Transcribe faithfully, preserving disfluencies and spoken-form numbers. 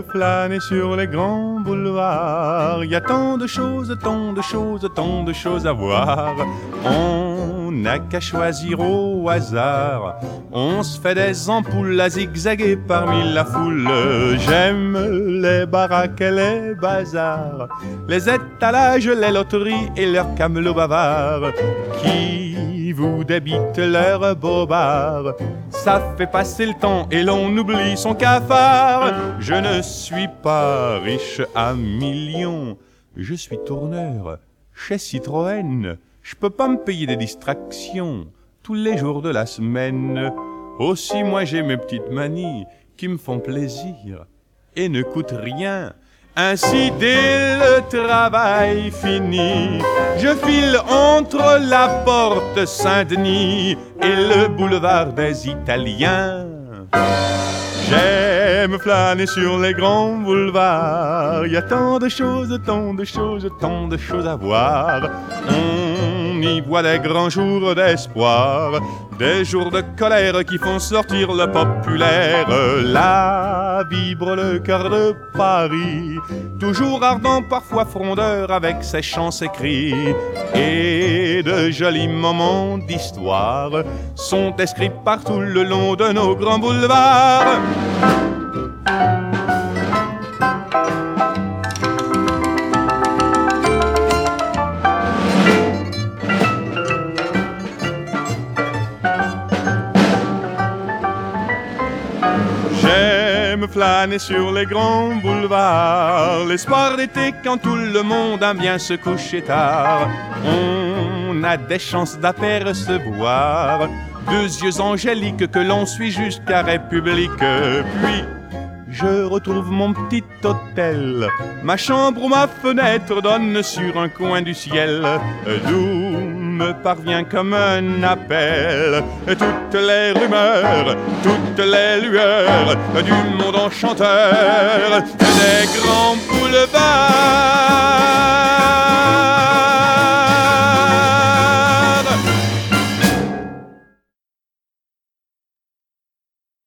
flâner sur les grands boulevards. Il y a tant de choses, tant de choses, tant de choses à voir. On n'a qu'à choisir au hasard. On se fait des ampoules à zigzaguer parmi la foule. J'aime les baraques et les bazars, les étalages, les loteries et leurs camelots bavards qui vous débitent leurs bobards. Ça fait passer le temps et l'on oublie son cafard. Je ne suis pas riche à millions, je suis tourneur chez Citroën. Je peux pas me payer des distractions tous les jours de la semaine. Aussi moi j'ai mes petites manies qui me font plaisir et ne coûtent rien. Ainsi dès le travail fini, je file entre la porte Saint-Denis et le boulevard des Italiens. J'aime flâner sur les grands boulevards. Il y a tant de choses, tant de choses, tant de choses à voir. On y voit des grands jours d'espoir, des jours de colère qui font sortir le populaire. Là vibre le cœur de Paris, toujours ardent, parfois frondeur, avec ses chants, ses cris. Et de jolis moments d'histoire sont inscrits partout le long de nos grands boulevards. J'aime flâner sur les grands boulevards, l'espoir d'été quand tout le monde aime bien se coucher tard. On a des chances d'apercevoir deux yeux angéliques que l'on suit jusqu'à République. Puis je retrouve mon petit hôtel, ma chambre ou ma fenêtre donne sur un coin du ciel, d'où me parvient comme un appel toutes les rumeurs, toutes les lueurs du monde enchanteur des grands boulevards.